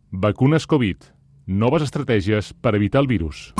Vacunes Covid. Noves estratègies per evitar el virus.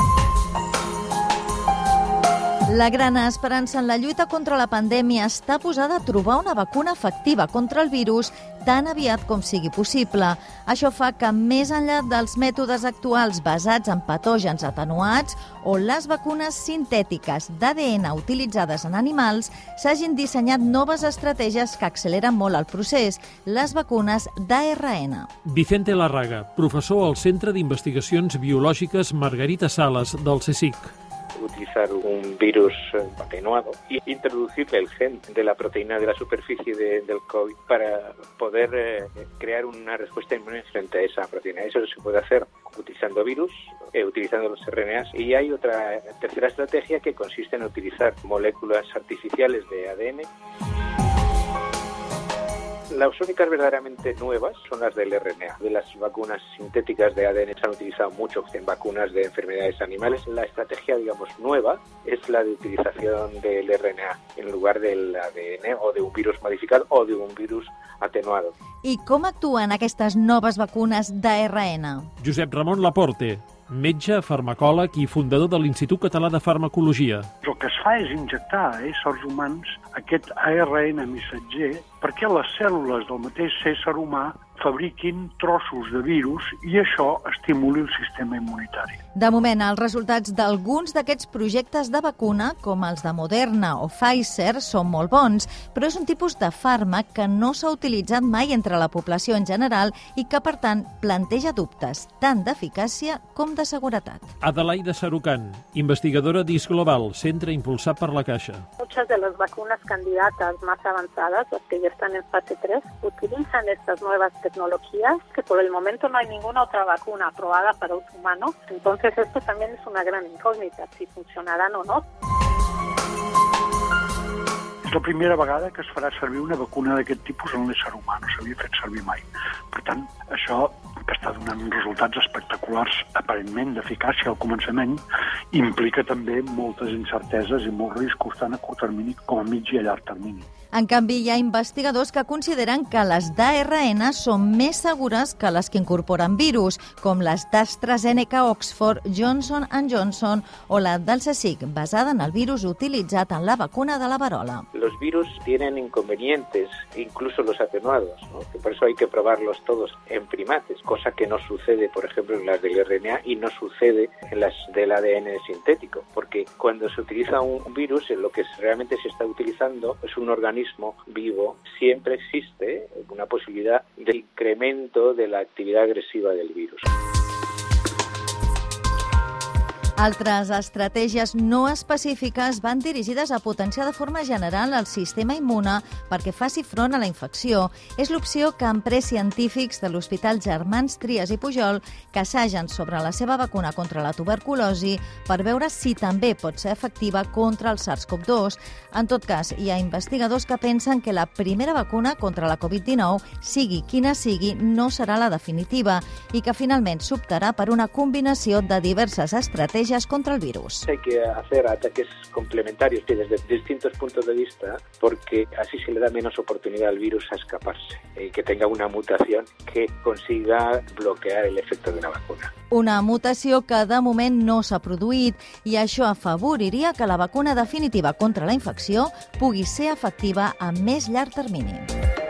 La gran esperança en la lluita contra la pandèmia està posada a trobar una vacuna efectiva contra el virus tan aviat com sigui possible. Això fa que, més enllà dels mètodes actuals basats en patògens atenuats o les vacunes sintètiques d'ADN utilitzades en animals, s'hagin dissenyat noves estratègies que acceleren molt el procés, les vacunes d'ARN. Vicente Larraga, professor al Centre d'Investigacions Biològiques Margarita Salas del CSIC. Utilizar un virus atenuado y introducirle el gen de la proteína de la superficie del COVID para poder crear una respuesta inmune frente a esa proteína. Eso se puede hacer utilizando virus, utilizando los RNAs. Y hay otra tercera estrategia que consiste en utilizar moléculas artificiales de ADN. Las únicas verdaderamente nuevas son las del RNA. De las vacunas sintéticas de ADN se han utilizado mucho en vacunas de enfermedades animales. La estrategia, nueva es la de utilización del RNA en lugar del ADN o de un virus modificado o de un virus atenuado. I com actuen aquestes noves vacunes d'ARN? Josep Ramon Laporte, metge, farmacòleg i fundador de l'Institut Català de Farmacologia. El que es fa és injectar a éssers humans aquest ARN missatger perquè les cèl·lules del mateix ésser humà fabriquin trossos de virus i això estimuli el sistema immunitari. De moment, els resultats d'alguns d'aquests projectes de vacuna, com els de Moderna o Pfizer, són molt bons, però és un tipus de fàrmac que no s'ha utilitzat mai entre la població en general i que, per tant, planteja dubtes tant d'eficàcia com de seguretat. Adelaida Sarucán, investigadora d'IS Global, centre impulsat per la Caixa. Muchas de las vacunas candidatas más avanzadas, las que ya están en fase 3, utilizan estas nuevas tecnologías, que por el momento no hay ninguna otra vacuna aprobada para uso humano. Entonces esto también es una gran incógnita, si funcionarán o no. És la primera vegada que es farà servir una vacuna d'aquest tipus en l'ésser humà, no s'havia fet servir mai. Per tant, això que està donant uns resultats espectaculars, aparentment d'eficàcia al començament, implica també moltes incerteses i molts riscos tant a curt termini com a mig i a llarg termini. En canvi, hi ha investigadors que consideren que les d'ARN són més segures que les que incorporen virus, com les d'AstraZeneca, Oxford, Johnson & Johnson o la del CSIC, basada en el virus utilitzat en la vacuna de la verola. Los virus tienen inconvenientes, incluso los atenuados, ¿no? Que por eso hay que probarlos todos en primates, cosa que no sucede, por ejemplo, en las del RNA y no sucede en las del ADN sintético, porque cuando se utiliza un virus, lo que realmente se está utilizando es un organismo vivo. Siempre existe una posibilidad de incremento de la actividad agresiva del virus. Altres estratègies no específiques van dirigides a potenciar de forma general el sistema immune perquè faci front a la infecció. És l'opció que han pres científics de l'Hospital Germans Trias i Pujol que assagen sobre la seva vacuna contra la tuberculosi per veure si també pot ser efectiva contra el SARS-CoV-2. En tot cas, hi ha investigadors que pensen que la primera vacuna contra la Covid-19, sigui quina sigui, no serà la definitiva i que finalment s'optarà per una combinació de diverses estratègies contra el virus. Hay que hacer ataques complementarios desde distintos puntos de vista porque así se le da menos oportunidad al virus a escaparse y que tenga una mutación que consiga bloquear el efecto de una vacuna. Una mutació que de moment no s'ha produït i això afavoriria que la vacuna definitiva contra la infecció pugui ser efectiva a més llarg termini.